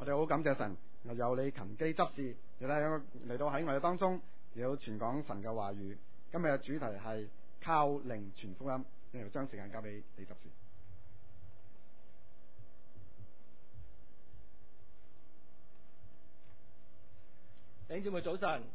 我哋好感謝神，有你勤機執事，亦都嚟到喺我哋當中，要傳講神嘅話語。今日嘅主題係靠靈傳福音，呢度將時間交俾李執事。 弟兄姊妹早晨。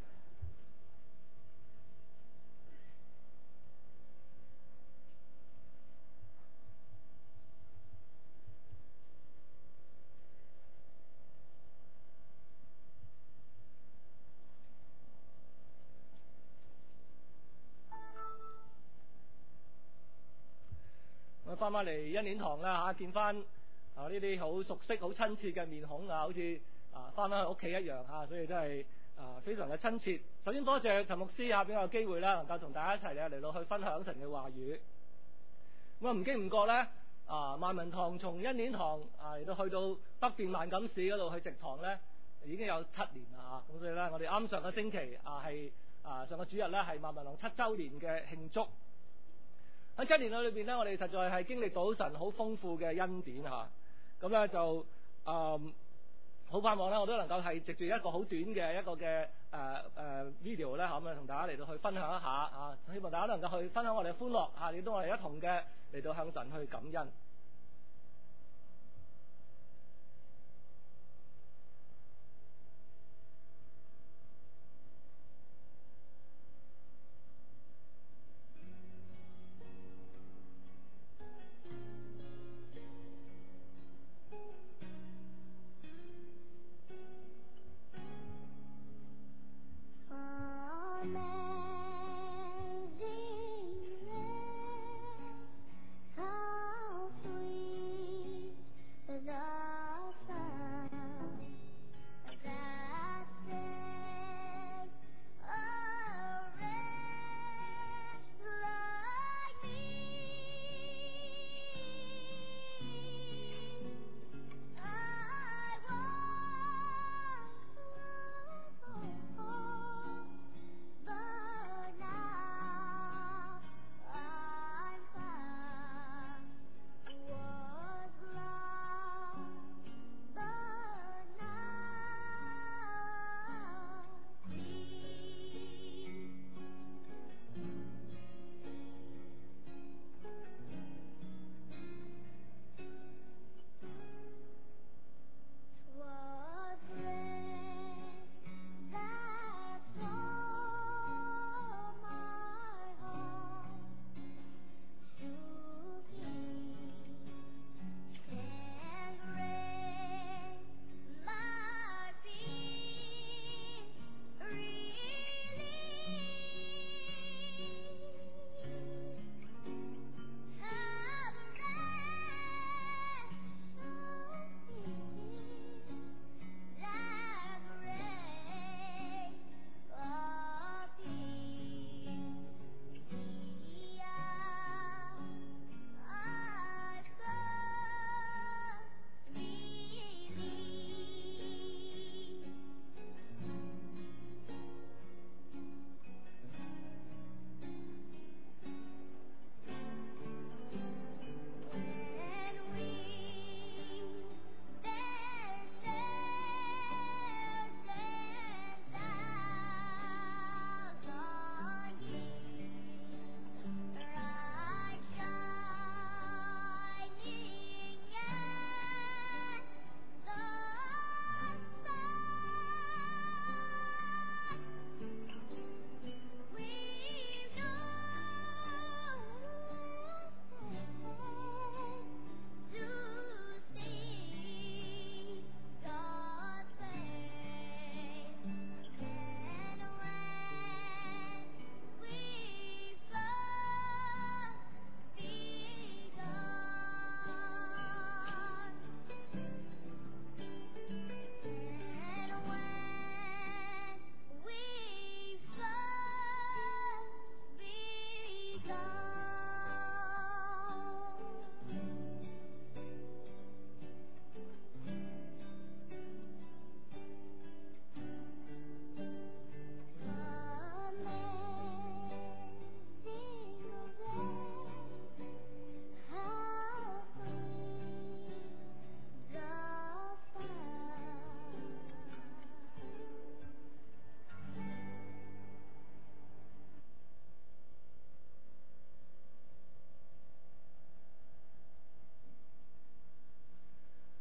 我翻返嚟恩典堂啦嚇，見翻呢啲好熟悉、好親切嘅面孔啊，好似翻返去屋企一樣嚇，所以真係非常嘅親切。首先多謝陳牧師俾我有機會啦，能夠同大家一齊咧嚟到去分享神嘅話語。咁唔經唔覺咧萬民堂從恩典堂嚟到去到北邊萬錦市嗰度去植堂咧，已經有7年啦嚇。咁所以咧，我哋啱上個星期係上個主日咧係萬民堂7週年嘅慶祝。喺7年裏邊咧，我哋實在係經歷到神好豐富嘅恩典嚇，咁咧就好盼望咧，我都能夠係藉住一個好短嘅一個嘅video 咧嚇，咁同大家嚟到去分享一下希望大家能夠去分享我哋嘅歡樂嚇，亦都我哋一同嘅嚟到向神去感恩。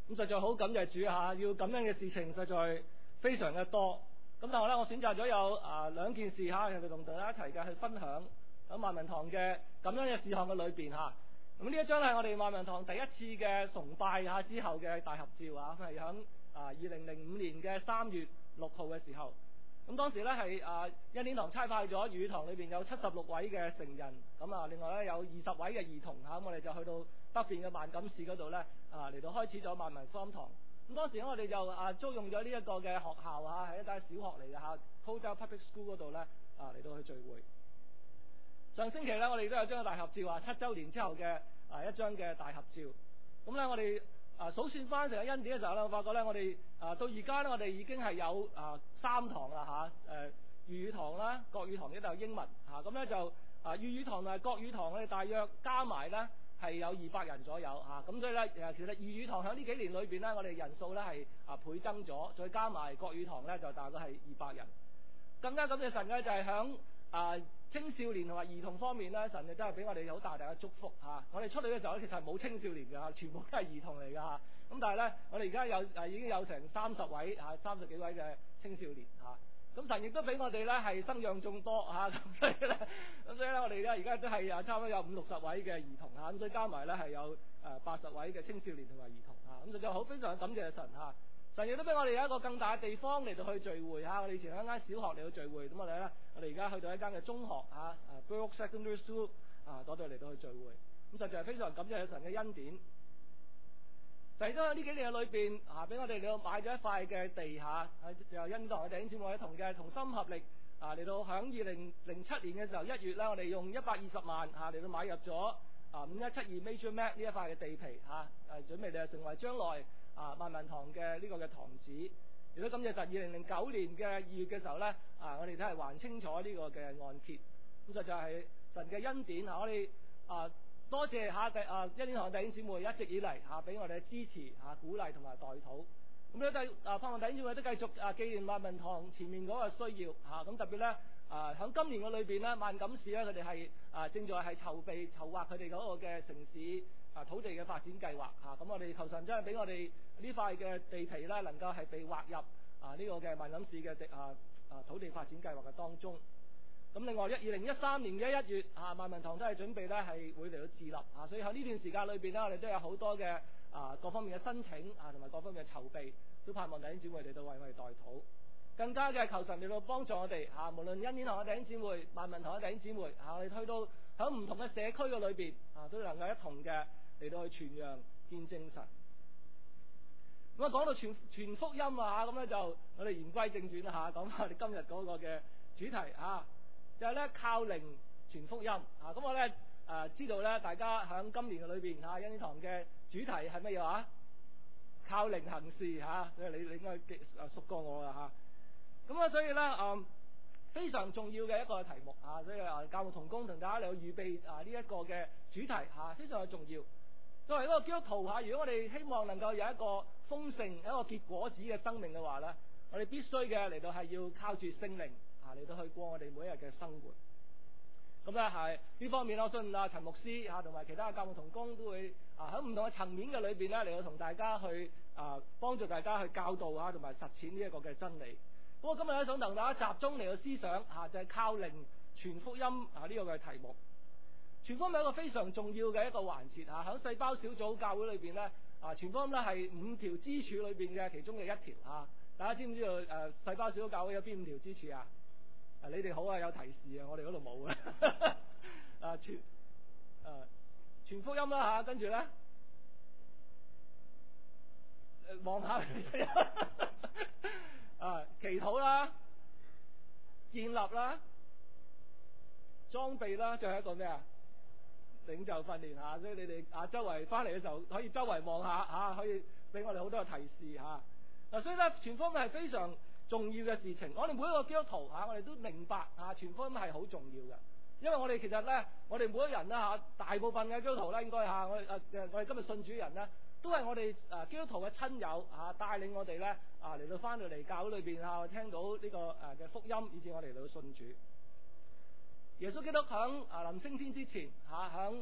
咁實在好感謝主嚇，要感恩嘅事情實在非常嘅多。咁但係咧，我選擇咗有兩件事嚇，人哋同大家一齊嘅去分享喺萬民堂嘅感恩嘅事項嘅裏邊嚇。咁呢一張係我哋萬民堂第一次嘅崇拜嚇之後嘅大合照啊，係響2005年嘅3月6號嘅時候。咁當時咧係恩典堂差派咗粵語堂裏邊有76位嘅成人，咁另外咧有20位嘅兒童嚇，咁我哋就去到北邊嘅萬錦市嗰度咧嚟到開始咗萬民福音堂。咁當時我哋就租用咗呢一個嘅學校嚇，係一間小學嚟嘅嚇 Codell Public School 嗰度咧嚟到去聚會。上星期咧，我哋都有張大合照7週年之後嘅一張嘅大合照。咁咧，我哋數算翻成個恩典嘅時候咧，我發覺咧，我哋到而家咧，我哋已經係有3堂啦嚇，粵語堂啦、國語堂，呢度有英文嚇。咁咧就粵語堂同埋國語堂，我哋大約加埋咧係有200人左右嚇。咁所以咧其實粵語堂喺呢幾年裏邊咧，我哋人數咧係倍增咗，再加埋國語堂咧就大概係200人。更加感謝神嘅就係響青少年同埋兒童方面咧，神就真係俾我哋好大嘅祝福嚇。我哋出嚟嘅時候咧，其實係冇青少年嘅，全部都係兒童嚟㗎嚇。咁但係咧，我哋而家已經有成30位30幾位嘅青少年嚇。咁神亦都俾我哋咧係生養眾多嚇。咁所以咧，我哋而家都係差唔多有50-60位嘅兒童嚇。咁所以加埋咧係有80位嘅青少年同埋兒童嚇。咁就好非常感謝神嚇。神亦都俾我哋有一個更大嘅地方嚟到去聚會嚇。我哋以前喺一間小學嚟到聚會，咁我哋而家去到一間嘅中學Brook Secondary School 嗰度嚟到去聚會。咁實在係非常感謝神嘅恩典。就係因為呢幾年嘅裏邊俾我哋嚟到買咗一塊嘅地下，由恩典堂嘅弟兄姊妹同心合力嚟到響2007年嘅時候1月咧，我哋用120萬嚟到買入咗5172 Major Mac 呢一塊嘅地皮準備嚟成為將來萬民堂嘅呢個嘅堂址。亦都感謝神2009年嘅2月嘅時候咧，我哋都係還清楚呢個嘅按揭。咁實在係神嘅恩典我哋多謝恩典堂弟兄姊妹一直以嚟俾我哋支持鼓勵同埋代禱。咁咧盼望弟兄姊妹都繼續紀念萬民堂前面嗰個需要咁特別咧喺今年嘅裏邊咧，萬錦市咧佢哋係正在係籌劃佢哋嗰個嘅城市土地嘅發展計劃咁我哋求神真係俾我哋呢塊嘅地皮咧能夠係被劃入呢個嘅萬錦市嘅土地發展計劃嘅當中。咁另外2013年嘅1月萬民堂都係準備咧係會嚟到自立所以喺呢段時間裏邊咧，我哋都有好多嘅各方面嘅申請同埋各方面嘅籌備，都盼望弟兄姊妹嚟到為我哋代禱。更加嘅求神嚟到幫助我哋無論恩典堂嘅弟兄姊妹、萬民堂嘅弟兄姊妹我哋去到喺唔同嘅社區嘅裏邊都能夠一同嘅嚟到去傳揚見證神。咁講到傳福音咁咧就我哋言歸正傳講翻我哋今日嗰個嘅主題就係咧靠靈傳福音咁我咧知道咧大家喺今年嘅裏邊恩典堂嘅主題係乜嘢話？靠靈行事所以你應該熟過我啦咁所以咧非常重要嘅一個題目所以教牧同工同大家嚟預備呢一個嘅主題非常嘅重要。作為一個基督徒如果我哋希望能夠有一個豐盛一個結果子嘅生命嘅話咧，我哋必須嘅嚟到係要靠住聖靈嚟到去過我哋每一日嘅生活。咁咧係呢方面，我相信陳牧師同埋其他嘅教牧同工都會喺唔同嘅層面嘅裏邊咧嚟到同大家去幫助大家去教導同埋實踐呢一個嘅真理。咁我今日咧想同大家集中嚟到思想就係靠靈傳福音呢個嘅題目。傳福音係一個非常重要嘅一個環節喺細胞小組教會裏邊咧傳福音咧係5條支柱裏邊嘅其中嘅一條大家知唔知道細胞小組教會有邊5條支柱你哋好有提示我哋嗰度冇傳福音啦跟住咧望下祈禱啦、建立啦、裝備啦，最後一個咩領袖訓練所以你哋周圍翻嚟嘅時候可以周圍望下可以俾我哋好多嘅提示所以咧傳福音係非常重要嘅事情。我哋每一個基督徒我哋都明白傳福音係好重要嘅，因為我哋其實咧我哋每一個人大部分嘅基督徒咧應該我哋今日信主人咧都係我哋基督徒嘅親友帶領我哋咧嚟到翻到嚟教會裏邊聽到呢個嘅福音，以致我哋嚟到信主。耶穌基督響臨升天之前響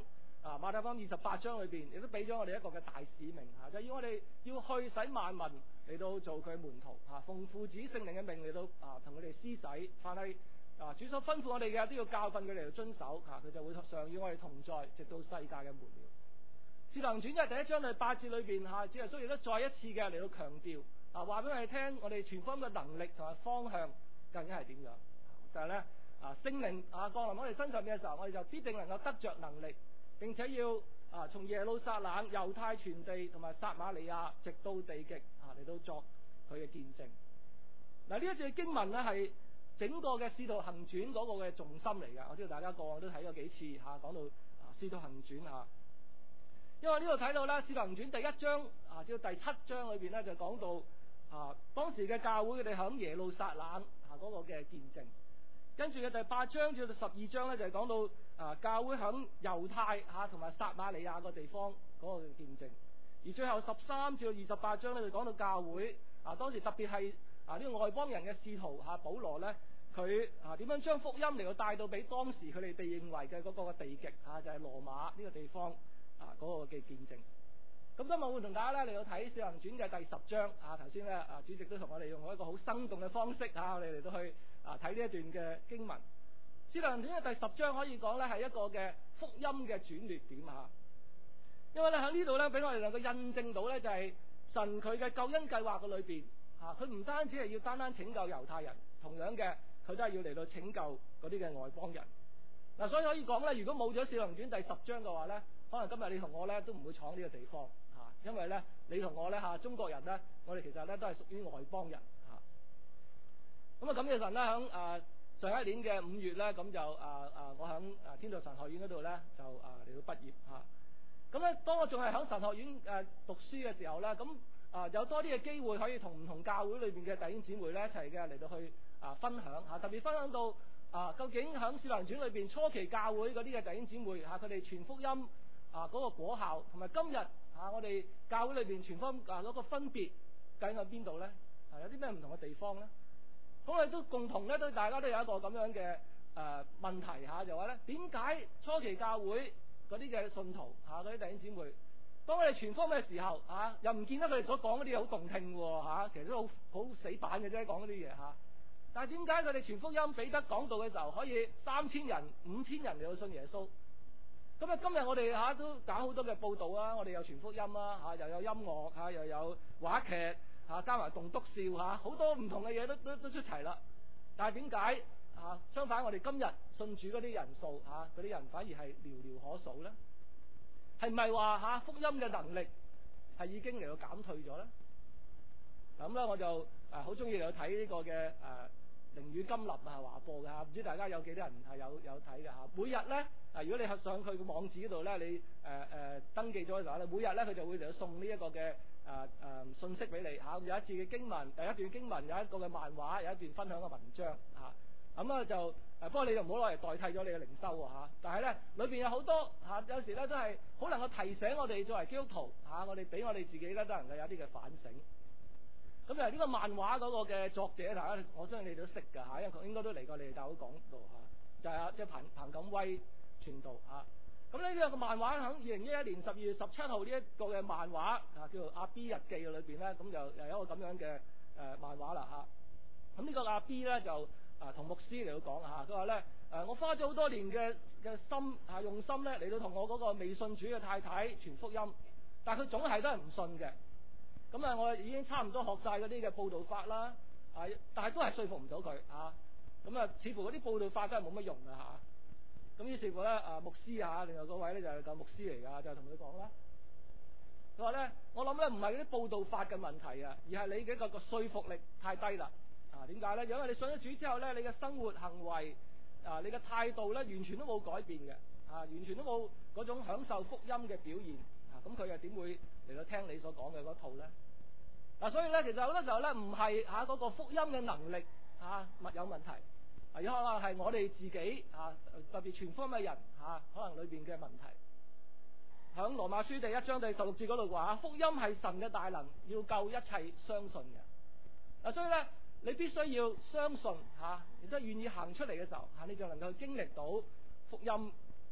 馬太福音28章裏邊，亦都俾咗我哋一個嘅大使命嚇，就係要我哋要去使萬民嚟到做佢門徒嚇，奉父子聖靈嘅命嚟到同佢哋施洗，凡係主所吩咐我哋嘅都要教訓佢哋嚟遵守嚇，佢就會常與我哋同在，直到世界嘅末了。使徒行傳嘅第1章第8節裏邊嚇，主耶穌亦都再一次嘅嚟到強調話俾我哋聽，我哋傳福音嘅能力同埋方向究竟係點樣？就係咧聖靈降臨我哋身上邊嘅時候，我哋就必定能夠得着能力，並且要從耶路撒冷、猶太全地同埋撒瑪利亞直到地極嚟到作佢嘅見證。嗱，呢一節經文咧係整個嘅使徒行傳嗰個嘅重心嚟嘅。我知道大家過往都睇過幾次講到使徒行傳嚇。因為呢度睇到咧，《使徒行傳》第1章至到第7章裏邊咧，就講到當時嘅教會佢哋響耶路撒冷嗰個嘅見證。跟住嘅第8章至到12章咧，就係講到教會響猶太同埋撒瑪利亞個地方嗰個嘅見證。而最後13至到28章咧，就講到教會當時特別係呢個外邦人嘅使徒保羅咧，佢點樣將福音嚟到帶到俾當時佢哋被認為嘅嗰個嘅地極就係羅馬呢個地方。嗰個嘅見證。咁今日我會同大家咧嚟到睇《使徒行傳》嘅第10章。頭先咧主席都同我哋用一個好生動嘅方式我哋嚟到去睇呢一段嘅經文。《使徒行傳》嘅第10章可以講咧係一個嘅福音嘅轉捩點因為咧喺呢度咧俾我哋能夠印證到咧就係神佢嘅救恩計劃嘅裏邊佢唔單止係要單單拯救猶太人，同樣嘅佢都係要嚟到拯救嗰啲嘅外邦人。所以可以講咧，如果冇咗《使徒行傳》第10章嘅話咧，可能今日你同我咧都唔會闖呢個地方因為咧你同我咧中國人咧，我哋其實咧都係屬於外邦人咁感謝神咧響上一年嘅5月咧，咁就我響天道神學院嗰度咧就嚟到畢業咁咧當我仲係響神學院讀書嘅時候咧，咁有多啲嘅機會可以同唔同教會裏邊嘅弟兄姊妹咧一齊嘅嚟到去分享特別分享到究竟響《使徒行傳》裏邊初期教會嗰啲嘅弟兄姊妹佢哋傳福音嗰個果效，同埋今日我哋教會裏邊傳福音嗰個分別究竟喺邊度咧？有啲咩唔同嘅地方咧？咁我哋都共同咧，都大家都有一個咁樣嘅問題就話咧，點解初期教會嗰啲嘅信徒嗰啲弟兄姊妹，當我哋傳福音嘅時候又唔見得佢哋所講嗰啲嘢好動聽喎其實都好死板嘅啫，講嗰啲嘢但係點解佢哋傳福音彼得講道嘅時候可以3000人、5000人嚟到信耶穌？咁今日我哋都搞好多嘅報道我哋有傳福音又有音樂又有話劇加埋棟篤笑好多唔同嘅嘢都出齊啦。但係點解相反我哋今日信主嗰啲人數嗰啲人反而係寥寥可數咧？係唔係話福音嘅能力係已經嚟到減退咗咧？咁咧我就好中意嚟到睇呢個嘅靈與金林華播嘅唔知大家有幾多人係有睇嘅每日咧如果你上佢個網址嗰度咧，你登記咗嘅時候咧，每日咧佢就會嚟到送呢一個嘅信息俾你有一次嘅經文，有一段經文，有一個嘅漫畫，有一段分享嘅文章咁就不過你就唔好攞嚟代替咗你嘅靈修但係咧裏邊有好多有時咧都係好能夠提醒我哋作為基督徒我哋俾我哋自己咧都能夠有啲嘅反省。咁呢個漫畫嗰個嘅作者，大家我相信你哋都識㗎因為佢應該都嚟過你哋教會講道就係即係彭錦威傳道咁呢個漫畫喺2011年12月17號呢一個嘅漫畫叫做《阿 B 日記》裏邊咧，咁就又有一個咁樣嘅漫畫啦咁呢個阿 B 咧就同牧師嚟到講佢話咧我花咗好多年嘅心用心咧嚟到同我嗰個未信主嘅太太傳福音，但係佢總係都係唔信嘅。咁我已經差唔多學晒嗰啲嘅報道法啦但係都係說服唔到佢咁似乎嗰啲報道法都係冇乜用㗎咁於是乎咧牧師另外嗰位咧就係個牧師嚟㗎，就同佢講啦。佢話咧我諗咧唔係嗰啲報道法嘅問題而係你嘅個說服力太低啦點解咧？因為你信咗主之後咧，你嘅生活行為你嘅態度咧完全都冇改變嘅完全都冇嗰種享受福音嘅表現咁佢又點會嚟到聽你所講嘅嗰套咧所以咧其實好多時候咧唔係嗰個福音嘅能力有問題有可能係我哋自己特別傳福音嘅人可能裏邊嘅問題。響羅馬書第1章第16節嗰度話福音係神嘅大能，要救一切相信嘅所以咧你必須要相信亦都願意行出嚟嘅時候你就能夠經歷到福音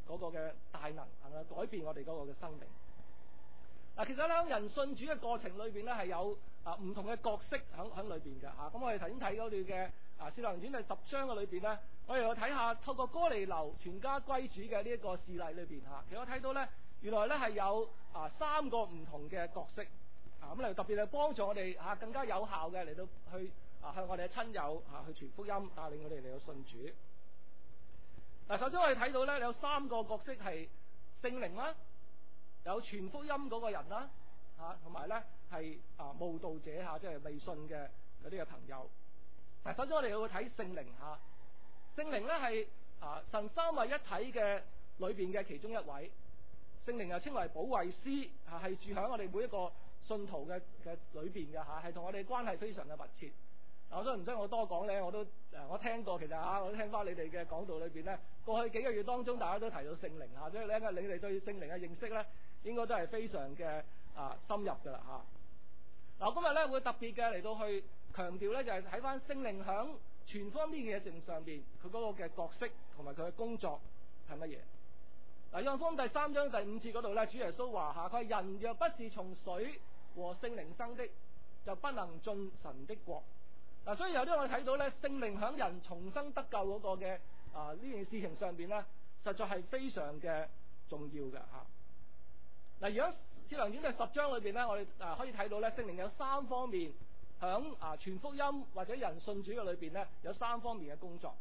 嗰個嘅大能，能夠改變我哋嗰個嘅生命。嗱，其實咧喺人信主嘅過程裏邊咧係有唔同嘅角色喺裏邊嘅嚇。咁我哋頭先睇嗰段嘅《使徒行傳》第10章嘅裏邊咧，我哋又睇下透過哥尼流全家歸主嘅呢一個事例裏邊嚇，其實我睇到咧原來咧係有3個唔同嘅角色咁嚟特別係幫助我哋更加有效嘅嚟到去向我哋嘅親友去傳福音，帶領我哋嚟到信主。嗱，首先我哋睇到咧有3個角色係聖靈啦，有傳福音嗰個人啦，同埋咧係慕道者即係未信嘅嗰啲嘅朋友。嗱，首先我哋要睇聖靈嚇，聖靈咧係神三位一體嘅裏邊嘅其中一位。聖靈又稱為保惠師，係住喺我哋每一個信徒嘅裏邊嘅係同我哋關係非常嘅密切。我想唔使我多講咧，我聽過，其實我都聽翻你哋嘅講道裏邊咧，過去幾個月當中大家都提到聖靈所以咧你哋對聖靈嘅認識咧，應該都係非常嘅深入噶啦嚇。嗱，今日咧會特別嘅嚟到去強調咧，就係睇翻聖靈響傳福音呢件事情上邊，佢嗰個嘅角色同埋佢嘅工作係乜嘢？嗱，約翰福音第3章第5節嗰度咧，主耶穌話佢話人若不是從水和聖靈生的，就不能進神的國。嗱，所以有啲我哋睇到咧，聖靈響人重生得救嗰個嘅呢件事情上邊咧，實在係非常嘅重要嘅嚇。嗱，如果《使徒行傳》第10章裏邊咧，我哋可以睇到咧，聖靈有3方面響傳福音或者人信主嘅裏邊咧，有3方面嘅工作。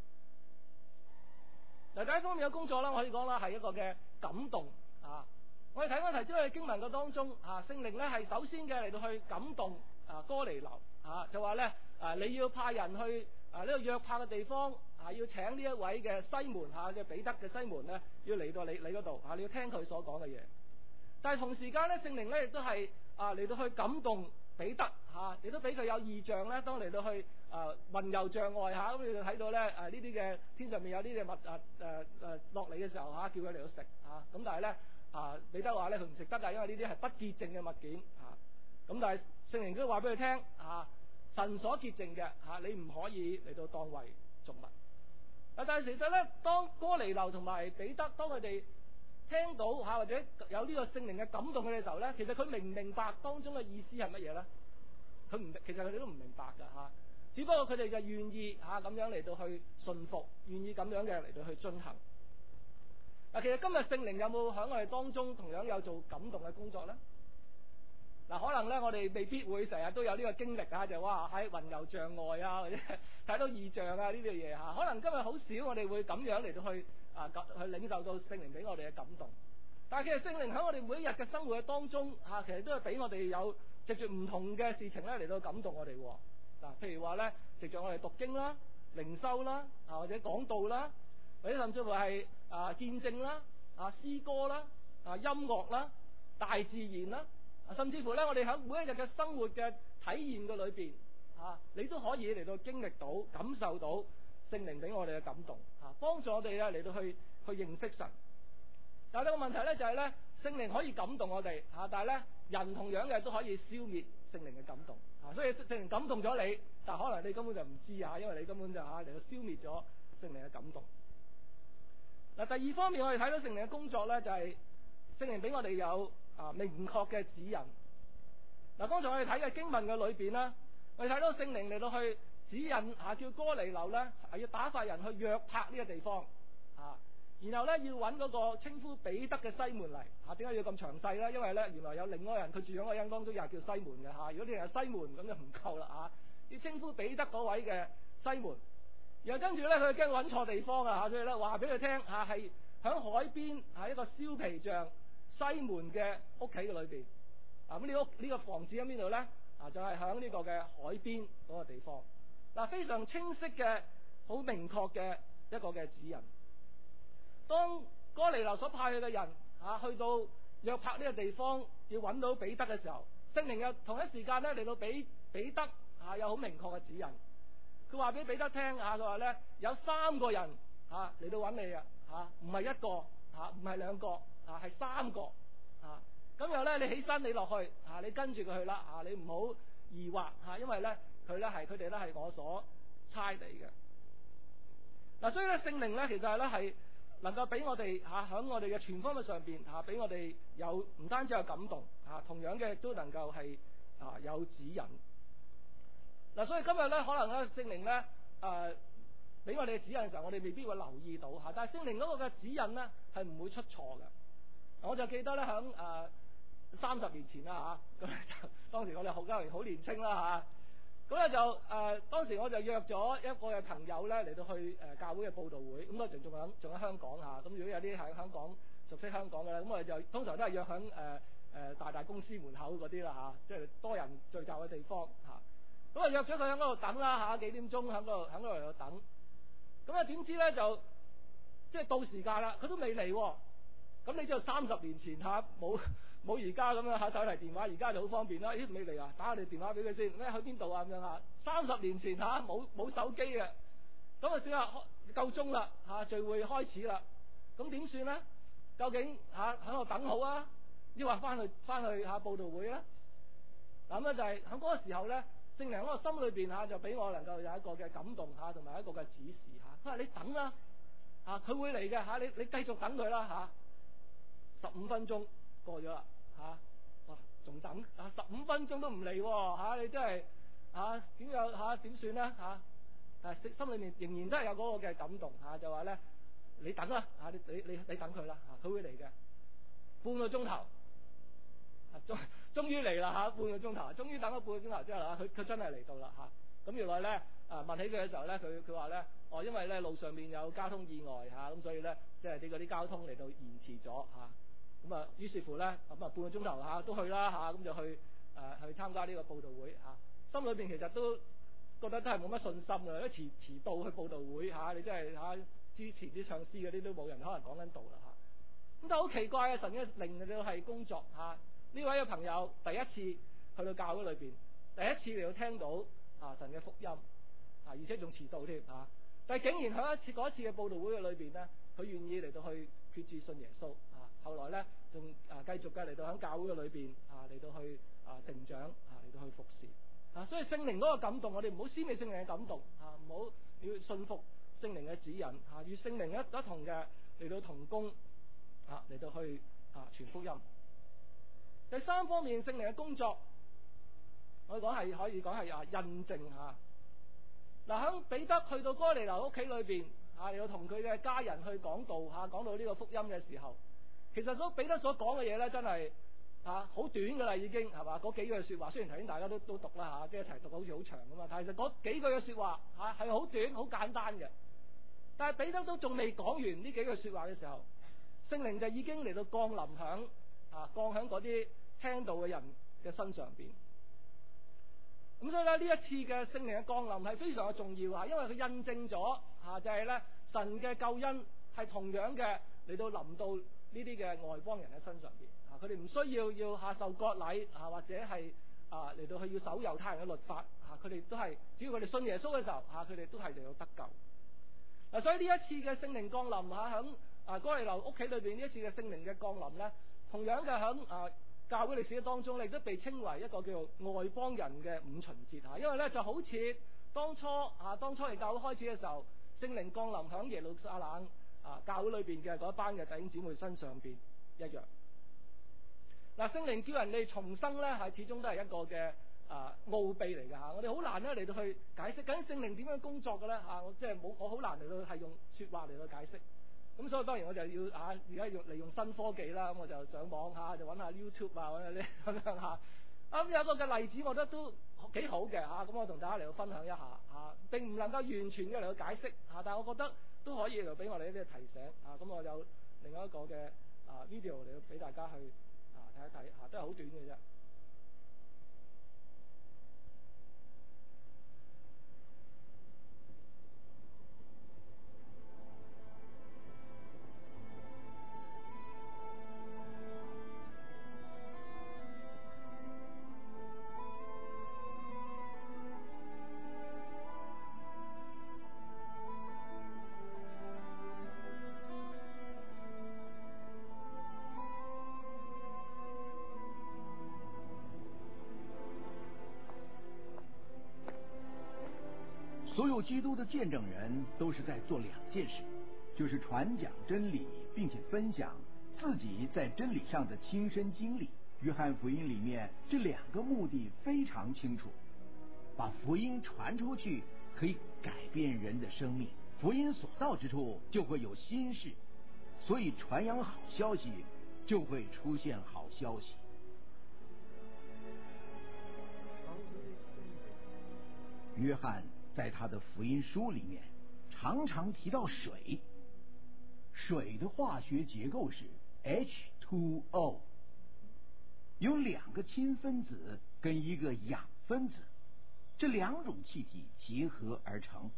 嗱，第一方面嘅工作啦，我可以講啦係一個嘅感動我哋睇翻提出嘅經文嘅當中聖靈咧係首先嘅嚟到去感動哥尼流就話咧你要派人去呢個約帕嘅地方要請呢一位嘅西門嘅彼得嘅西門咧，要嚟到你嗰度你要聽佢所講嘅嘢。但係同時間咧，聖靈咧亦都係嚟到去感動彼得亦都俾佢有異象咧，當嚟到去雲遊障礙咁你就睇到咧呢啲嘅天上面有呢啲物落嚟嘅時候叫佢嚟到食咁但係咧彼得話咧佢唔食得㗎，因為呢啲係不潔淨嘅物件咁但係聖靈都話俾佢聽神所潔淨嘅你唔可以嚟到當為俗物。但係其實咧，當哥尼流同埋彼得當佢哋聽到或者有呢個聖靈嘅感動佢嘅時候咧，其實佢明唔明白當中嘅意思係乜嘢咧？其實佢哋都唔明白㗎只不過佢哋就願意咁樣嚟到去信服，願意咁樣嘅嚟到去遵行。嗱，其實今日聖靈有冇喺我哋當中同樣有做感動嘅工作咧？嗱，可能咧我哋未必會成日都有呢個經歷就話喺雲遊障礙或者睇到異象呢啲嘢可能今日好少我哋會咁樣嚟到去去領受到聖靈俾我哋嘅感動。但係其實聖靈喺我哋每一日嘅生活嘅當中其實都係俾我哋有藉住唔同嘅事情咧嚟到感動我哋。嗱，譬如話咧，藉住我哋讀經啦、靈修啦或者講道啦，或者甚至乎係見證啦、詩歌啦、音樂啦、大自然啦，甚至乎咧我哋喺每一日嘅生活嘅體驗嘅裏邊你都可以嚟到經歷到、感受到聖靈俾我哋嘅感動幫助我哋嚟到去認識神。但係呢個問題咧就係咧，聖靈可以感動我哋但係咧人同樣嘅都可以消滅聖靈嘅感動所以聖靈感動咗你，但係可能你根本就唔知因為你根本就嚟到消滅咗聖靈嘅感動。嗱，第二方面我哋睇到聖靈嘅工作咧，就係聖靈俾我哋有明確嘅指引。嗱，剛才我哋睇嘅經文嘅裏邊咧，我哋睇到聖靈嚟到去指引叫哥尼流咧要打發人去約帕呢個地方然後咧要揾嗰個稱呼彼得嘅西門嚟點解要咁詳細咧？因為咧原來有另外一個人佢住喺個人當中又係叫西門嘅如果你係西門咁就唔夠啦要稱呼彼得嗰位嘅西門。然後跟住咧佢驚揾錯地方所以咧話俾佢聽係響海邊一個燒皮匠西門嘅屋企嘅裏邊咁呢個房子喺邊度咧就係響呢個嘅海邊嗰個地方非常清晰嘅好明確嘅一個嘅指引。當哥尼流所派去嘅人去到約帕呢個地方要揾到彼得嘅時候，聖靈又同一時間咧嚟到俾彼得有好明確嘅指引。佢話俾彼得聽佢話咧有3個人嚟到揾你唔係1個唔係2個係3個咁又咧你起身你落去你跟住佢去啦你唔好疑惑因為咧佢哋咧係我所差嚟嘅。所以咧聖靈咧其實係咧係能夠俾我哋喺我哋嘅傳福音上邊俾我哋有唔單止有感動同樣嘅亦都能夠係有指引。所以今日咧可能咧聖靈咧俾我哋嘅指引嘅時候，我哋未必會留意到但係聖靈嗰個嘅指引咧係唔會出錯嘅。我就記得咧響30年前啦咁就當時我哋好年青啦咁咧就當時我就約咗一個嘅朋友咧嚟到去教會嘅佈道會，咁嗰陣仲喺香港咁如果有啲喺香港熟悉香港嘅咧，咁我哋就通常都係約響大公司門口嗰啲啦即係多人聚集嘅地方咁約咗佢喺嗰度等啦幾點鐘喺嗰度嚟度等，咁點知咧就即係到時間啦，佢都未嚟喎。咁你知道30年前冇而家咁樣手提電話，而家就好方便啦。咦，未嚟啊？打下你電話俾佢先，咩去邊度啊？咁樣30年前冇手機嘅，咁啊算啦，夠鐘啦聚會開始啦。咁點算咧？究竟喺度等好啊，抑或翻去佈道會咧？咁咧就係喺嗰個時候咧，聖靈喺我心裏邊就俾我能夠有一個嘅感動同埋一個嘅指示佢話你等啦佢會嚟嘅你繼續等佢啦15分鐘過咗啦哇仲等15分鐘都唔嚟喎你真係點算咧但係心裏面仍然都係有嗰個嘅感動就話咧你等啦你等佢啦佢會嚟嘅。半個鐘頭終於嚟啦半個鐘頭，終於等咗半個鐘頭之後啦佢真係嚟到啦咁原來咧問起佢嘅時候咧佢話咧因為咧路上面有交通意外咁所以咧即係啲嗰啲交通嚟到延遲咗咁於是乎咧咁半個鐘頭都去啦咁就去參加呢個佈道會心裏邊其實都覺得都係冇乜信心嘅，因為遲到去佈道會你真係之前啲唱詩嗰啲都冇人可能講緊道啦咁但係好奇怪神嘅靈嚟到係工作呢位嘅朋友第一次去到教會裏邊，第一次嚟到聽到神嘅福音而且仲遲到添但係竟然喺嗰一次嘅佈道會嘅裏邊咧，佢願意嚟到去決志信耶穌後來咧仲繼續嘅嚟到喺教會嘅裏邊嚟到去成長嚟到去服侍所以聖靈嗰個感動，我哋唔好先俾聖靈嘅感動唔好要信服聖靈嘅指引與聖靈一同嘅嚟到同工嚟到去傳福音。第三方面，聖靈嘅工作，我講係可以講係印證響彼得去到哥尼流屋企裏邊要同佢嘅家人去講道講到呢個福音嘅時候，其實彼得所講嘅嘢咧真係好短噶啦，已經係嘛嗰幾句說話，雖然頭先大家都讀啦即係一齊讀好似好長咁嘛，但係其實嗰幾句嘅說話係好短好簡單嘅，但係彼得都仲未講完呢幾句說話嘅時候，聖靈就已經嚟到降臨響降響嗰啲聽到嘅人嘅身上邊。咁所以咧呢一次嘅聖靈嘅降臨係非常嘅重要因為佢印證咗就係咧神嘅救恩係同樣嘅嚟到臨到呢啲嘅外邦人嘅身上邊佢哋唔需要受割禮或者係嚟到去要守猶太人嘅律法佢哋都係只要佢哋信耶穌嘅時候佢哋都係嚟到得救所以呢一次嘅聖靈降臨響哥尼流屋企裏邊呢一次嘅聖靈嘅降臨咧，同樣嘅響教會歷史當中，亦都被稱為一個叫做外邦人嘅五旬節因為咧就好似當初嚟教會開始嘅時候，聖靈降臨響耶路撒冷教會裏邊嘅嗰一班嘅弟兄姊妹身上邊一樣。聖靈叫人哋重生咧，係始終都係一個嘅奧秘嚟嘅我哋好難咧嚟到去解釋究竟聖靈點樣工作嘅咧我好難嚟到係用說話嚟到解釋。咁所以當然我就要而家利用新科技啦，咁我就上網就揾下 YouTube 揾下啲咁樣咁有個嘅例子，我覺得都幾好嘅咁我同大家嚟到分享一下並唔能夠完全嘅嚟到解釋但係我覺得都可以嚟俾我哋一啲提醒咁我有另外一個嘅video 嚟到俾大家去睇一睇都係好短嘅啫。 所有基督的见证人都是在做两件事， 就是傳講真理，並且分享自己在真理上的親身經歷。約翰福音裏面這兩個目的非常清楚，把福音傳出去可以改變人的生命，福音所到之處就會有新事，所以傳揚好消息就會出現好消息。約翰在他的福音書裏面常常提到水，水的化學結構是 H2O， 有兩個氫分子跟一個氧分子，這兩種氣體結合而成，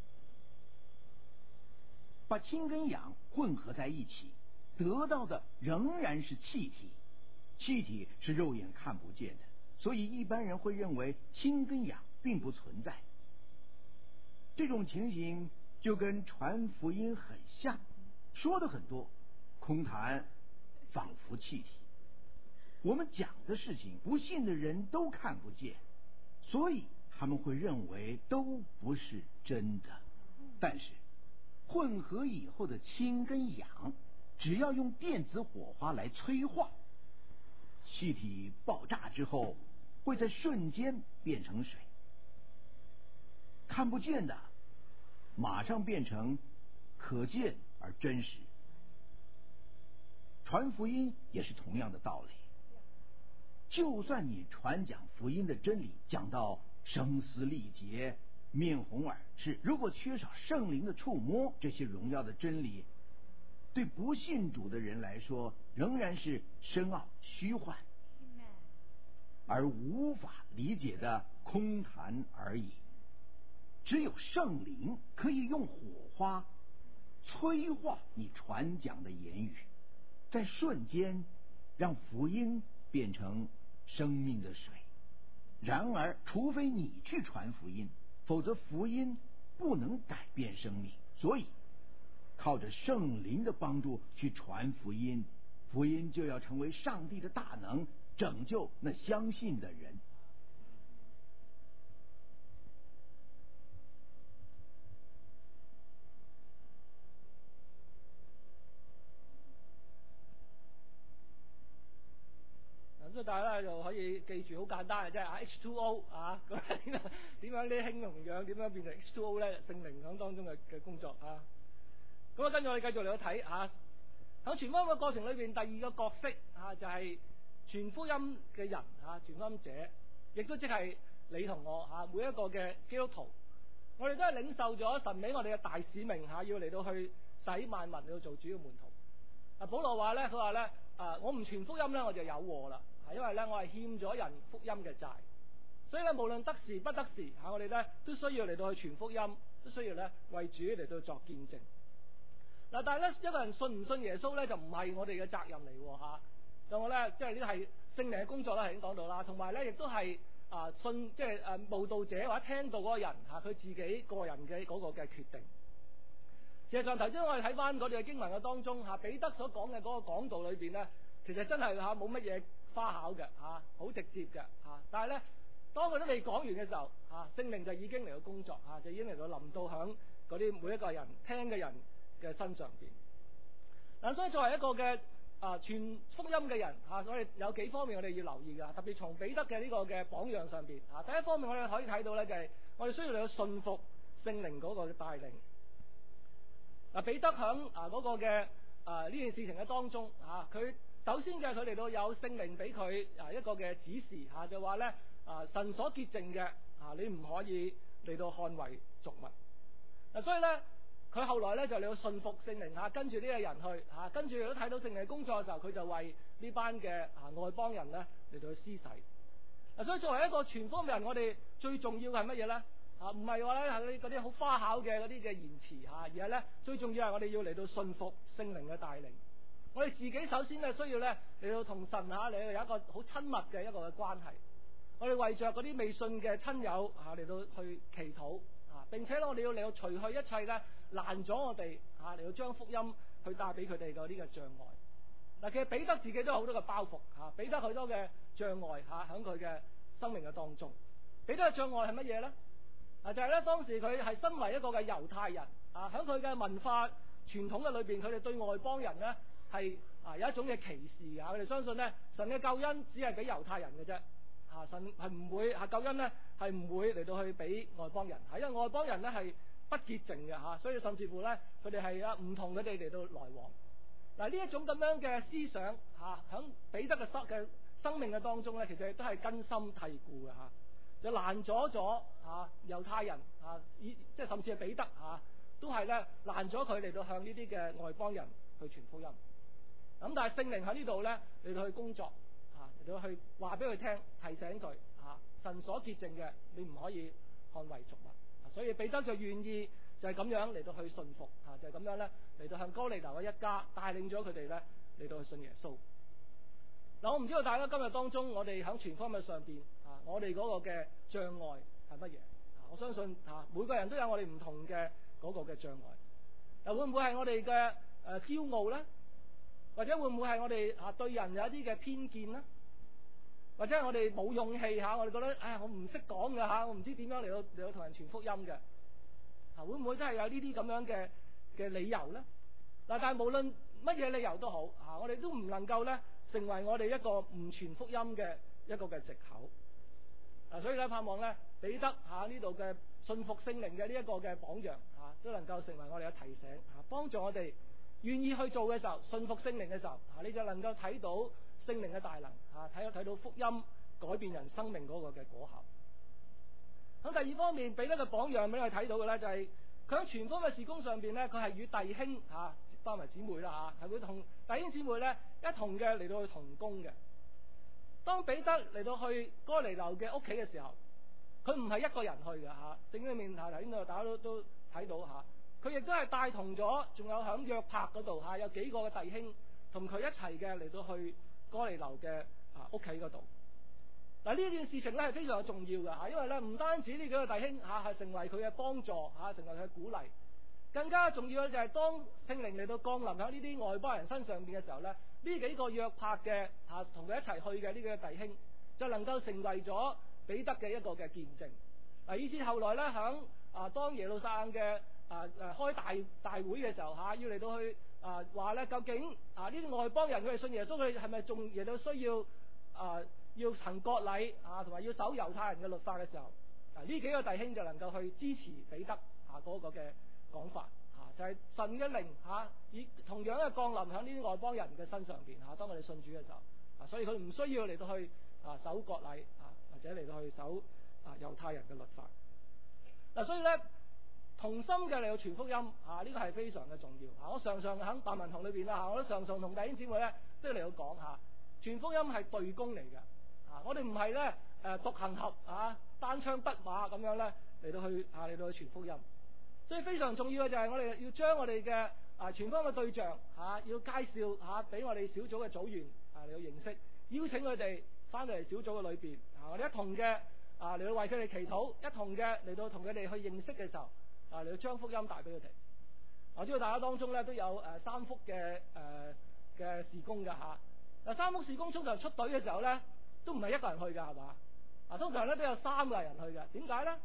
把氫跟氧混合在一起，得到的仍然是氣體。氣體是肉眼看不見的，所以一般人會認為氫跟氧並不存在。這種情形就跟傳福音很像，說的很多，空談，仿佛氣體。我們講的事情，不信的人都看不見，所以他們會認為都不是真的。但是混合以後的氫跟氧，只要用電子火花來催化，氣體爆炸之後會在瞬間變成水，看不見的馬上變成可見而真實。傳福音也是同樣的道理，就算你傳講福音的真理講到聲嘶力竭、面紅耳赤，如果缺少聖靈的觸摸，這些榮耀的真理對不信主的人來說仍然是深奧虛幻而無法理解的空談而已。只有聖靈可以用火花催化你傳講的言語，在瞬間讓福音變成生命的水。然而除非你去傳福音，否則福音不能改變生命。所以靠着聖靈的幫助去傳福音，福音就要成為上帝的大能，拯救那相信的人。 所以大家咧就可以記住好簡單嘅啫，H2O 啊，咁點樣啲氫同氧點樣變成 H2O 咧？聖靈響當中嘅工作啊。咁啊，跟住我哋繼續嚟去睇啊，喺傳福音嘅過程裏邊，第二個角色啊就係傳福音嘅人啊，傳福音者，亦都即係你同我啊，每一個嘅基督徒，我哋都係領受咗神俾我哋嘅大使命嚇，要嚟到去使萬民嚟到做主要門徒。啊，保羅話咧，佢話咧我唔傳福音咧，我就有禍啦。因為咧，我係欠咗人福音嘅債，所以咧，無論得時不得時我哋咧都需要嚟到去傳福音，都需要咧為主嚟到作見證。嗱，但係咧，一個人信唔信耶穌咧，就唔係我哋嘅責任嚟嚇。咁我咧，即係呢係聖靈嘅工作啦，已經講到啦。同埋咧，亦都係信，即係慕道者或者聽道嗰個人佢自己個人嘅嗰個嘅決定。事實上，頭先我哋睇翻嗰段經文嘅當中彼得所講嘅嗰個講道裏邊咧，其實真係冇乜嘢花巧嘅好直接嘅但係咧，當佢都未講完嘅時候聖靈就已經嚟到工作就已經嚟到臨到響嗰啲每一個人聽嘅人嘅身上邊。嗱，所以作為一個嘅傳福音嘅人我哋有幾方面我哋要留意㗎，特別從彼得嘅呢個嘅榜樣上邊第一方面我哋可以睇到咧，就係我哋需要嚟到信服聖靈嗰個嘅帶領。彼得響嗰個嘅呢件事情嘅當中佢首先嘅佢嚟到有聖靈俾佢一個嘅指示就話咧神所潔淨嘅你唔可以嚟到看為俗物。所以咧佢後來咧就嚟到信服聖靈跟住呢個人去跟住都睇到聖靈工作嘅時候，佢就為呢班嘅外邦人咧嚟到去施洗。所以作為一個傳福音嘅人，我哋最重要係乜嘢咧？唔係話咧係嗰啲好花巧嘅嗰啲嘅言辭而係咧最重要係我哋要嚟到信服聖靈嘅帶領。我哋自己首先咧需要咧嚟到同神嚟到有一個好親密嘅一個嘅關係。我哋為着嗰啲未信嘅親友嚟到去祈禱並且我哋要嚟到除去一切咧攔咗我哋嚟到將福音去帶俾佢哋嗰啲嘅障礙。其實彼得自己都有好多嘅包袱彼得好多嘅障礙喺佢嘅生命嘅當中。彼得嘅障礙係乜嘢咧？就係咧當時佢係身為一個嘅猶太人喺佢嘅文化傳傳統嘅裏邊，佢哋對外邦人咧係有一種嘅歧視啊！佢哋相信咧神嘅救恩只係俾猶太人嘅啫，神係唔會救恩咧係唔會嚟到去俾外邦人，因為外邦人咧係不潔淨嘅所以甚至乎咧佢哋係唔同佢哋嚟到來往。嗱，呢一種咁樣嘅思想喺彼得嘅生命嘅當中咧，其實亦都係根深蒂固嘅就攔阻咗猶太人即係甚至係彼得都係咧攔咗佢嚟到向呢啲嘅外邦人去傳福音。咁但係聖靈喺呢度咧嚟到去工作嚟到去話俾佢聽，提醒佢神所潔淨嘅你唔可以看為俗物。所以彼得就願意就係咁樣嚟到去信服就係咁樣咧嚟到向哥尼流嘅一家帶領咗佢哋咧嚟到去信耶穌。嗱，我唔知道大家今日當中我哋喺傳福音嘅上邊我哋嗰個嘅障礙係乜嘢？我相信每個人都有我哋唔同嘅嗰個嘅障礙。又會唔會係我哋嘅驕傲咧？或者會唔會係我哋對人有一啲嘅偏見咧？或者係我哋冇勇氣我哋覺得我唔識講㗎我唔知點樣嚟到同人傳福音嘅會唔會真係有呢啲咁樣嘅理由咧？嗱，但係無論乜嘢理由都好我哋都唔能夠咧成為我哋一個唔傳福音嘅一個嘅藉口。所以咧盼望咧彼得呢度嘅信服聖靈嘅呢一個嘅榜樣都能夠成為我哋嘅提醒幫助我哋願意去做嘅時候，信服聖靈嘅時候你就能夠睇到聖靈嘅大能睇到福音改變人生命嗰個嘅果效。咁第二方面，彼得嘅榜樣俾我哋睇到嘅咧就係佢喺傳福音嘅事工上邊咧，佢係與弟兄包埋姊妹啦係會同弟兄姊妹咧一同嘅嚟到去同工嘅。當彼得嚟到去哥尼流嘅屋企嘅時候，佢唔係一個人去嘅聖經裏面頭先大家都睇到佢亦都係帶同咗，仲有響約帕嗰度有幾個嘅弟兄同佢一齊嘅嚟到去哥尼流嘅屋企嗰度。嗱，呢件事情咧係非常重要嘅因為咧唔單止呢幾個弟兄係成為佢嘅幫助成為佢嘅鼓勵，更加重要嘅就係當聖靈嚟到降臨喺呢啲外邦人身上邊嘅時候咧，呢幾個約帕嘅同佢一齊去嘅呢幾個弟兄就能夠成為咗彼得嘅一個嘅見證。嗱，以至後來咧響當耶路撒冷嘅開大會嘅時候要嚟到去話咧究竟呢啲外邦人佢哋信耶穌，佢哋係咪仲亦都需要要行割禮同埋要守猶太人嘅律法嘅時候，呢幾個弟兄就能夠去支持彼得嗰個嘅講法就係神嘅靈以同樣嘅降臨喺呢啲外邦人嘅身上邊當我哋信主嘅時候所以佢唔需要嚟到去守割禮或者嚟到去守猶太人嘅律法。所以咧同心嘅嚟到傳福音呢個係非常嘅重要我常常喺辦文堂裏邊我都常常同弟兄姊妹咧都嚟到講傳福音係隊工嚟嘅我哋唔係咧獨行俠單槍匹馬咁樣咧嚟到去傳福音。所以非常重要嘅就係我哋要將我哋嘅傳福音嘅對象要介紹俾我哋小組嘅組員嚟到認識，邀請佢哋翻到嚟小組嘅裏邊我哋一同嘅嚟到為佢哋祈禱，一同嘅嚟到同佢哋去認識嘅時候嚟到將福音帶俾佢哋。我知道大家當中咧都有三福嘅事工㗎三福事工通常出隊嘅時候咧都唔係一個人去㗎係嘛通常咧都有3個人去嘅。點解咧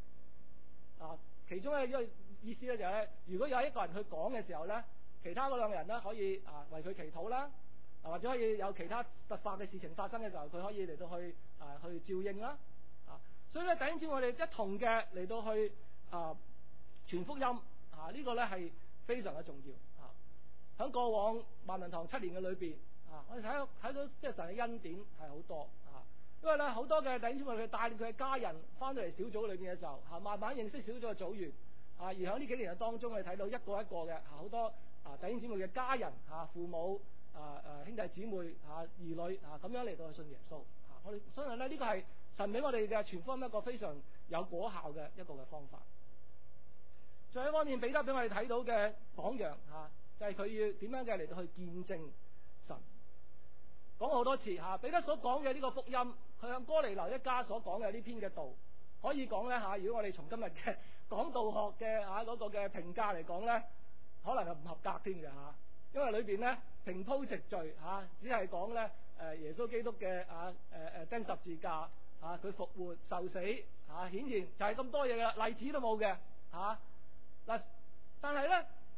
其中一個意思咧就係咧，如果有一個人去講嘅時候咧，其他嗰2個人咧可以為佢祈禱啦或者可以有其他突發嘅事情發生嘅時候，佢可以嚟到去照應啦所以咧，弟兄姊妹我哋一同嘅嚟到去傳福音呢個咧係非常嘅重要喺過往萬民堂7年嘅裏邊我哋睇到即係神嘅恩典係好多因為咧好多嘅弟兄姊妹佢帶領佢嘅家人翻到嚟小組裏邊嘅時候慢慢認識小組嘅組員而喺呢幾年嘅當中，我哋睇到一個一個嘅好多弟兄姊妹嘅家人父母兄弟姊妹兒女咁樣嚟到去信耶穌我哋相信咧呢個係神俾我哋嘅傳福音一個非常有果效嘅一個嘅方法。最後一方面，彼得俾我哋睇到嘅榜樣就係佢要點樣嘅嚟到去見證神。講好多次彼得所講嘅呢個福音，佢向哥尼流一家所講嘅呢篇嘅道，可以講咧如果我哋從今日嘅講道學嘅嗰個嘅評價嚟講咧，可能係唔合格添嘅因為裏邊咧平鋪直敘只係講咧耶穌基督嘅釘十字架佢復活受死顯然就係咁多嘢嘅例子都冇嘅嗱，但係咧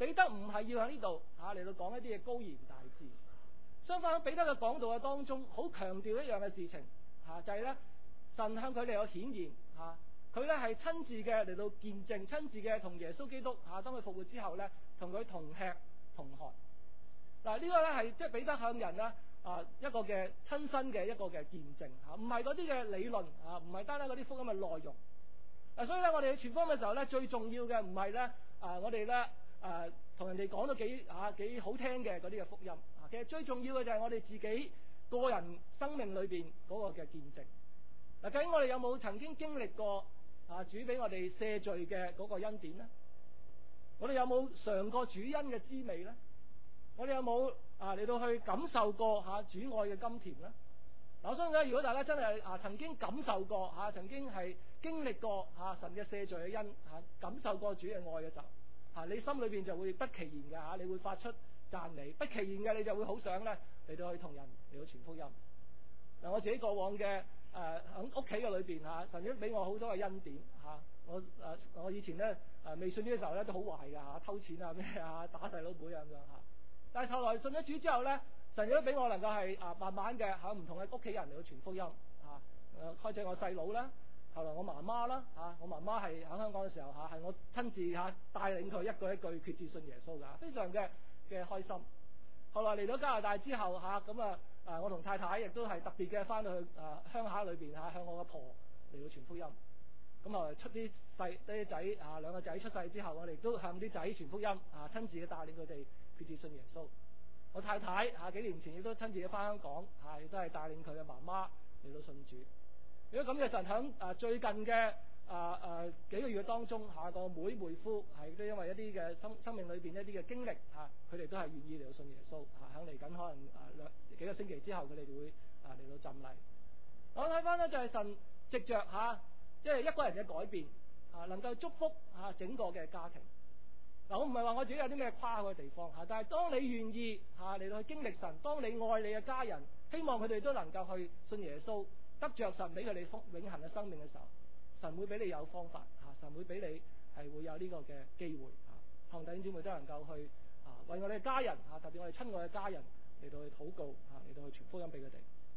彼得唔係要喺呢度嚟到講一啲嘅高言大智，相反喺彼得嘅講道嘅當中，好強調一樣嘅事情就係咧神向佢哋有顯現佢咧係親自嘅嚟到見證，親自嘅同耶穌基督當佢復活之後咧，同佢同吃同喝。嗱，呢個咧係即係彼得向人咧一個嘅親身嘅一個嘅見證唔係嗰啲嘅理論唔係單單嗰啲福音嘅內容。所以咧我哋傳福音嘅時候咧，最重要嘅唔係咧我哋咧同人哋講到幾好聽嘅嗰啲嘅福音其實最重要嘅就係我哋自己個人生命裏邊嗰個嘅見證。究竟我哋有冇曾經經歷過主俾我哋赦罪嘅嗰個恩典呢？我哋有冇嘗過主恩嘅滋味呢？我哋有冇嚟到去感受過主愛嘅甘甜呢？我相信咧，如果大家真係曾經感受過曾經係經歷過神嘅赦罪嘅恩感受過主嘅愛嘅時候你心裏邊就會不其然嘅你會發出讚美，不其然嘅你就會好想咧嚟到去同人嚟到傳福音。我自己過往嘅喺屋企嘅裏邊神都俾我好多嘅恩典我以前咧未信呢個時候咧都好壞㗎偷錢咩打細佬妹咁樣但係後來信咗主之後咧，神亦都俾我能夠係慢慢嘅喺唔同嘅屋企人嚟到傳福音開始我細佬啦，後來我媽媽啦我媽媽係喺香港嘅時候係我親自帶領佢一句一句決志信耶穌㗎，非常嘅開心。後來嚟到加拿大之後咁我同太太亦都係特別嘅翻到去鄉下裏邊向我嘅婆嚟到傳福音。咁後來出啲仔兩個仔出世之後，我哋都向啲仔傳福音親自嘅帶領佢哋決志信耶穌。我太太幾年前亦都親自嘅翻香港亦都係帶領佢嘅媽媽嚟到信主。如果咁嘅神響最近嘅幾個月當中個妹夫係都因為一啲嘅生命裏邊一啲嘅經歷佢哋都係願意嚟到信耶穌響嚟緊可能幾個星期之後佢哋就會嚟到浸禮。我睇翻咧就係神藉着即係一個人嘅改變能夠祝福整個嘅家庭。我唔係話我自己有啲咩誇嘅地方但係當你願意嚟到去經歷神，當你愛你嘅家人，希望佢哋都能夠去信耶穌，得着神俾佢哋永恆嘅生命嘅時候，神會俾你有方法神會俾你係會有呢個嘅機會希望弟兄姊妹都能夠去為我哋嘅家人特別我哋親愛嘅家人嚟到去禱告嚟到去傳福音俾佢哋。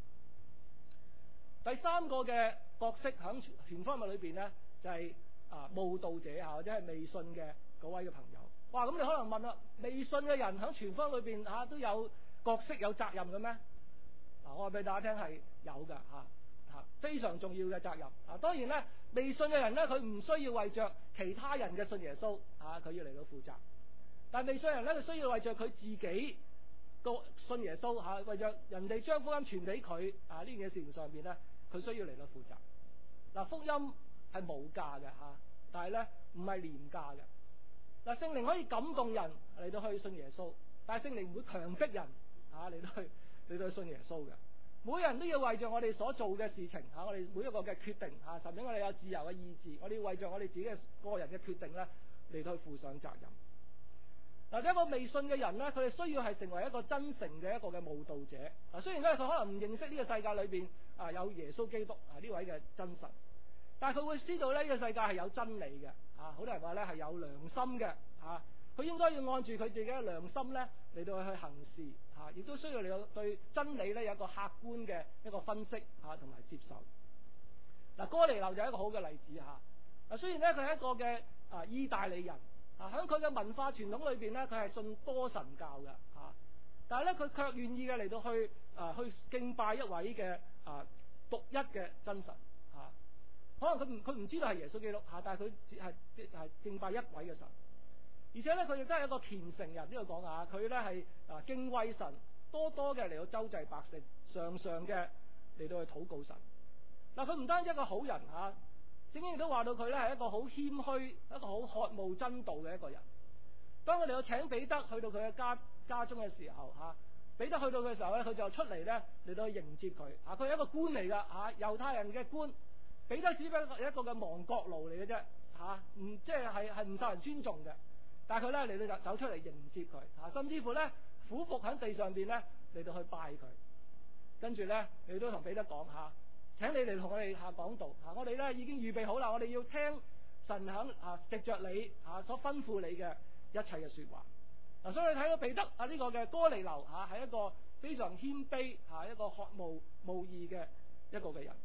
第三個嘅角色喺傳福音裏邊呢，就係慕道者或者係未信嘅嗰位嘅朋友。哇！咁你可能問啦，未信嘅人喺傳福音裏邊都有角色有責任嘅咩？我話俾大家聽係有㗎非常重要嘅責任當然咧，未信嘅人咧，佢唔需要為着其他人嘅信耶穌佢要嚟到負責。但係未信人咧，佢需要為着佢自己個信耶穌為着人哋將福音傳俾佢呢件事情上邊咧，佢需要嚟到負責。福音係無價嘅但係咧唔係廉價嘅。聖靈可以感動人嚟到去信耶穌，但係聖靈唔會強迫人嚟到去信耶穌嘅。每個人都要為着我哋所做嘅事情我哋每一個嘅決定甚至我哋有自由嘅意志，我哋要為着我哋自己嘅個人嘅決定咧嚟到去負上責任。一個未信嘅人咧，佢哋需要係成為一個真誠嘅一個嘅慕道者。雖然咧佢可能唔認識呢個世界裏邊有耶穌基督呢位嘅真神，但係佢會知道呢個世界係有真理嘅好多人話咧係有良心嘅佢應該要按住佢自己嘅良心咧嚟到去行事亦都需要嚟到對真理咧有一個客觀嘅一個分析同埋接受。哥尼流就係一個好嘅例子雖然咧佢係一個嘅意大利人喺佢嘅文化傳統裏邊咧，佢係信多神教嘅但係咧佢卻願意嘅嚟到去敬拜一位嘅獨一嘅真神可能佢唔知道係耶穌基督但係佢係敬拜一位嘅神。而且咧佢亦都係一個虔誠人，呢度講佢咧係敬畏神，多多嘅嚟到周濟百姓，常常嘅嚟到去禱告神。佢唔單止一個好人聖經亦都話到佢咧係一個好謙虛、一個好渴慕真道嘅一個人。當佢嚟到請彼得去到佢嘅家中嘅時候彼得去到嘅時候咧，佢就出嚟咧嚟到去迎接佢佢係一個官嚟噶猶太人嘅官。彼得只不過係一個嘅亡國奴嚟嘅啫唔即係唔受人尊重嘅。但係佢咧嚟到就走出嚟迎接佢甚至乎咧俯伏喺地上邊咧嚟到去拜佢。跟住咧你都同彼得講請你嚟同我哋講道我哋咧已經預備好啦，我哋要聽神響藉着你所吩咐你嘅一切嘅說話。所以你睇到彼得呢個嘅哥尼流係一個非常謙卑一個渴慕慕義嘅一個嘅人。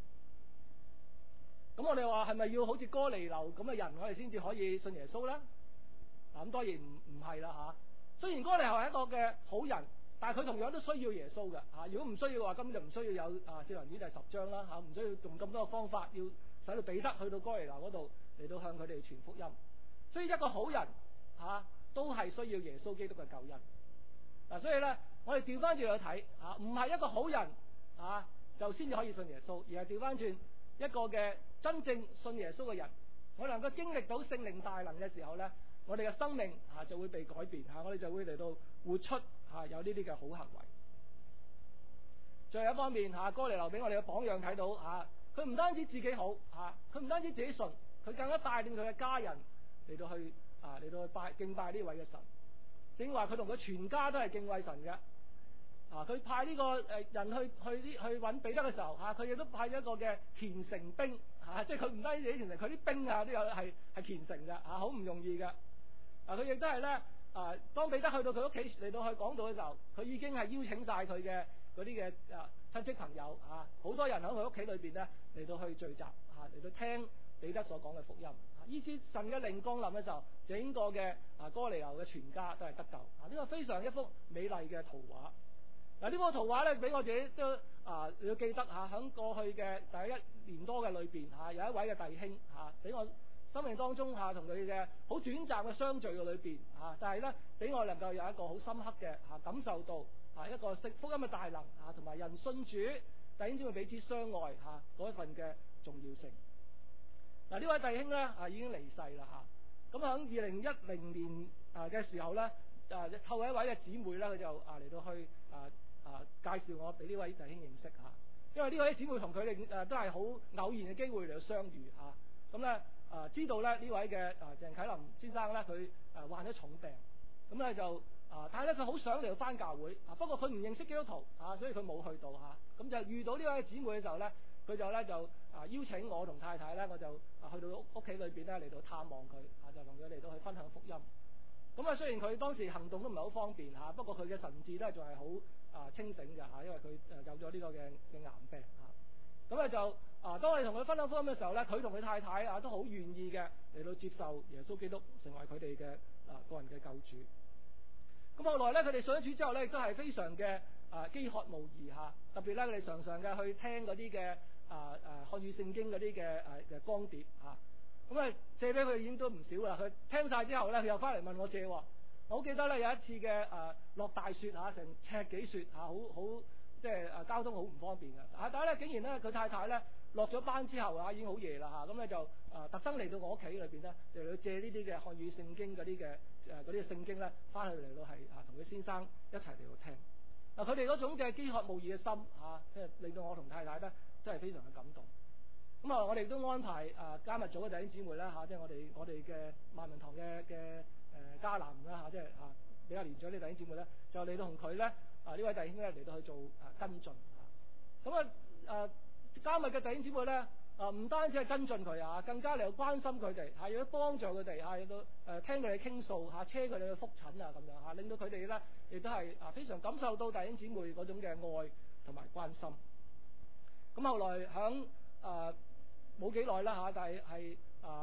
咁我哋話係咪要好似哥尼流咁嘅人，我哋先至可以信耶穌咧？咁當然唔係啦雖然哥尼流係一個嘅好人，但係佢同樣都需要耶穌嘅如果唔需要嘅話，根本就唔需要有《使徒行傳》第10章啦唔需要用咁多嘅方法，要使到彼得去到哥尼流嗰度嚟到向佢哋傳福音。所以一個好人都係需要耶穌基督嘅救恩。所以咧，我哋調翻轉去睇唔係一個好人就先至可以信耶穌，而係調翻轉一個嘅真正信耶穌嘅人，我能夠經歷到聖靈大能嘅時候咧，我哋嘅生命就會被改變我哋就會嚟到活出有呢啲嘅好行為。最後一方面哥尼流俾我哋嘅榜樣睇到佢唔單止自己好佢唔單止自己信，佢更加帶領佢嘅家人嚟到去敬拜呢位嘅神。正話佢同佢全家都係敬畏神嘅。佢派呢個人去揾彼得嘅時候佢亦都派咗一個嘅虔誠兵即係佢唔單止自己虔誠，佢啲兵都有係虔誠嘅好唔容易嘅。佢亦都係咧當彼得去到佢屋企嚟到去講道嘅時候，佢已經係邀請晒佢嘅嗰啲嘅親戚朋友好多人喺佢屋企裏邊咧嚟到去聚集嚟到聽彼得所講嘅福音。以至神嘅靈降臨嘅時候，整個嘅哥尼流嘅全家都係得救。呢個非常一幅美麗嘅圖畫。呢幅圖畫咧，俾我自己都你要記得喺過去嘅第1年多嘅裏邊有一位嘅弟兄俾我生命當中同佢嘅好短暫嘅相聚嘅裏邊但係咧俾我能夠有一個好深刻嘅感受到一個福音嘅大能同埋人信主弟兄姊妹彼此相愛嗰一份嘅重要性。呢位弟兄咧已經離世啦咁喺2010年嘅時候咧透過一位嘅姊妹咧，佢就嚟到去介紹我俾呢位弟兄認識因為呢位姊妹同佢哋都係好偶然嘅機會嚟到相遇咁咧知道咧呢位嘅鄭啟林先生咧佢患咗重病，咁咧就但係咧佢好想嚟到返教會不過佢唔認識基督徒所以佢冇去到咁就遇到呢位姊妹嘅時候咧，佢就咧就邀請我同太太咧，我就去到屋企裏邊咧嚟到探望佢就同佢嚟到去分享福音。咁雖然佢當時行動都唔係好方便不過佢嘅神智都係仲係好清醒嘅因為佢有咗呢個嘅癌病咁咧就當我哋同佢分享福音嘅時候咧，佢同佢太太都好願意嘅嚟到接受耶穌基督成為佢哋嘅個人嘅救主。咁後來咧，佢哋信咗主之後咧，亦都係非常嘅飢渴慕義特別咧佢哋常常嘅去聽嗰啲嘅漢語聖經嗰啲嘅光碟咁借俾佢已經都唔少啦。佢聽晒之後咧，佢又翻嚟問我借。我好記得咧有一次嘅落大雪成尺幾雪好即係交通好唔方便嘅但係咧竟然咧佢太太咧落咗班之後已經好夜啦咁咧就特登嚟到我屋企裏邊咧，就嚟借呢啲嘅漢語聖經嗰啲嘅嗰啲聖經咧翻去嚟到係同佢先生一齊嚟到聽。佢哋嗰種嘅飢渴慕義嘅心即係令到我同太太咧真係非常嘅感動。咁我哋都安排加密組嘅弟兄姊妹咧即係我哋嘅萬民堂嘅迦南啦即係比較年長啲弟兄姊妹咧，就嚟到同佢咧呢位弟兄咧嚟到去做跟進。咁加密嘅弟兄姊妹咧唔單止係跟進佢更加嚟到關心佢哋要幫助佢哋要到聽佢哋傾訴車佢哋去覆診咁樣令到佢哋咧亦都係非常感受到弟兄姊妹嗰種嘅愛同埋關心。咁後來響冇幾耐啦但係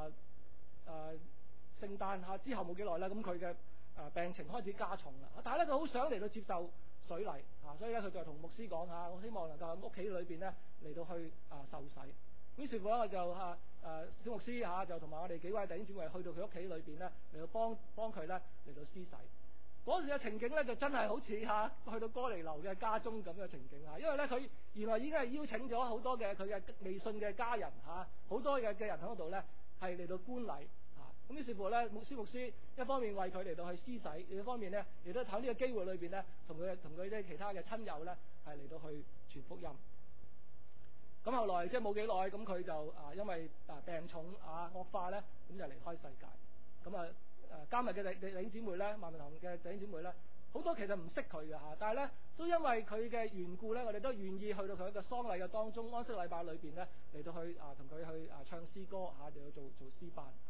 聖誕之後冇幾耐啦，咁佢嘅病情開始加重啦。但係咧佢好想嚟到接受水禮所以咧佢就同牧師講我希望能夠喺屋企裏邊咧嚟到去受洗。於是乎咧我就小牧師就同埋我哋幾位弟兄姊妹去到佢屋企裏邊咧嚟到幫佢咧嚟到施洗。嗰時嘅情景咧就真係好似去到哥尼流嘅家中咁嘅情景因為咧佢原來已經係邀請咗好多嘅佢嘅未信嘅家人好多嘅人喺嗰度咧係嚟到觀禮咁於是乎咧牧師一方面為佢嚟到去施洗，另一方面咧亦都喺呢個機會裏邊咧同佢啲其他嘅親友咧係嚟到去傳福音。咁後來即係冇幾耐咁佢就因為病重惡化咧咁就離開世界。咁加密嘅弟兄姊妹咧，萬民堂嘅弟兄姊妹咧，好多其實唔識佢嘅但係咧都因為佢嘅緣故咧，我哋都願意去到佢嘅喪禮嘅當中，安息禮拜裏邊咧嚟到去同佢去唱詩歌嚟到做詩班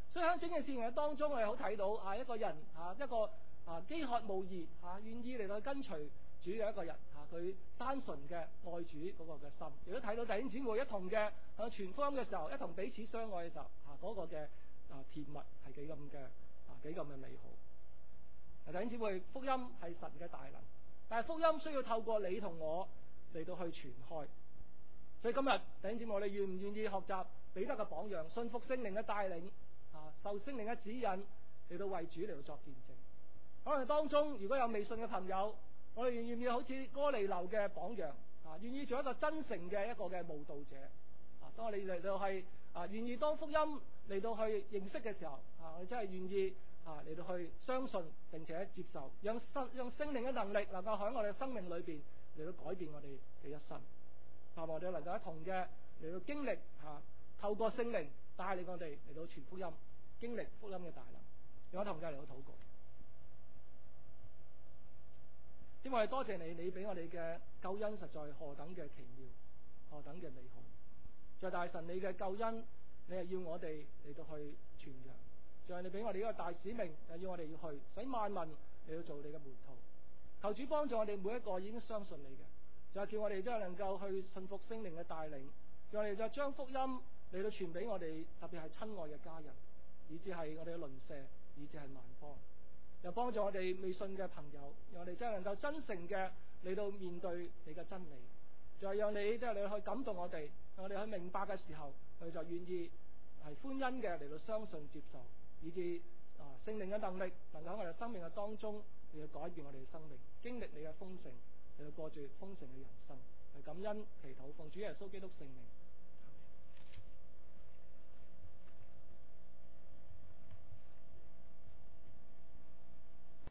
所以喺整件事情嘅當中，我哋好睇到一個人一個飢渴慕義願意嚟到跟隨主嘅一個人佢單純嘅愛主嗰個嘅心，亦都睇到弟兄姊妹一同嘅傳福音嘅時候，一同彼此相愛嘅時候嗰個嘅甜蜜係幾咁嘅美好。弟兄姊妹，福音係神嘅大能，但係福音需要透過你同我嚟到去傳開。所以今日弟兄姊妹，我哋願唔願意學習彼得嘅榜樣，信服聖靈嘅帶領受聖靈嘅指引嚟到為主嚟到作見證？可能當中如果有未信嘅朋友，我哋願唔願意好似哥尼流嘅榜樣願意做一個真誠嘅一個嘅慕道者當我哋嚟到係願意當福音嚟到去認識嘅時候我哋真係願意嚟到去相信並且接受，讓聖靈嘅能力能夠喺我哋嘅生命裏邊嚟到改變我哋嘅一生。我哋能夠一同嘅嚟到經歷透過聖靈帶領我哋嚟到傳福音，經歷福音嘅大能，讓我同嘅嚟到禱告。因為多謝你，你俾我哋嘅救恩實在何等嘅奇妙，何等嘅美好。在大神，你嘅救恩，你係要我哋嚟到去傳揚。就係你俾我哋呢個大使命，就要我哋要去使萬民嚟到做你嘅門徒。求主幫助我哋每一個已經相信你嘅，就係叫我哋真係能夠去信服聖靈嘅帶領，叫我哋就將福音嚟到傳俾我哋，特別係親愛嘅家人，以至係我哋嘅鄰舍，以至係萬邦。又幫助我哋未信嘅朋友，讓我哋真係能夠真誠嘅嚟到面對你嘅真理，就係讓你即係你去感動我哋，讓我哋去明白嘅時候，我哋就願意係歡欣嘅嚟到相信接受，以至聖靈嘅能力能夠喺我哋生命嘅當中嚟到改變我哋嘅生命，經歷你嘅豐盛，嚟到過住豐盛嘅人生。係感恩祈禱，奉主耶穌基督聖名。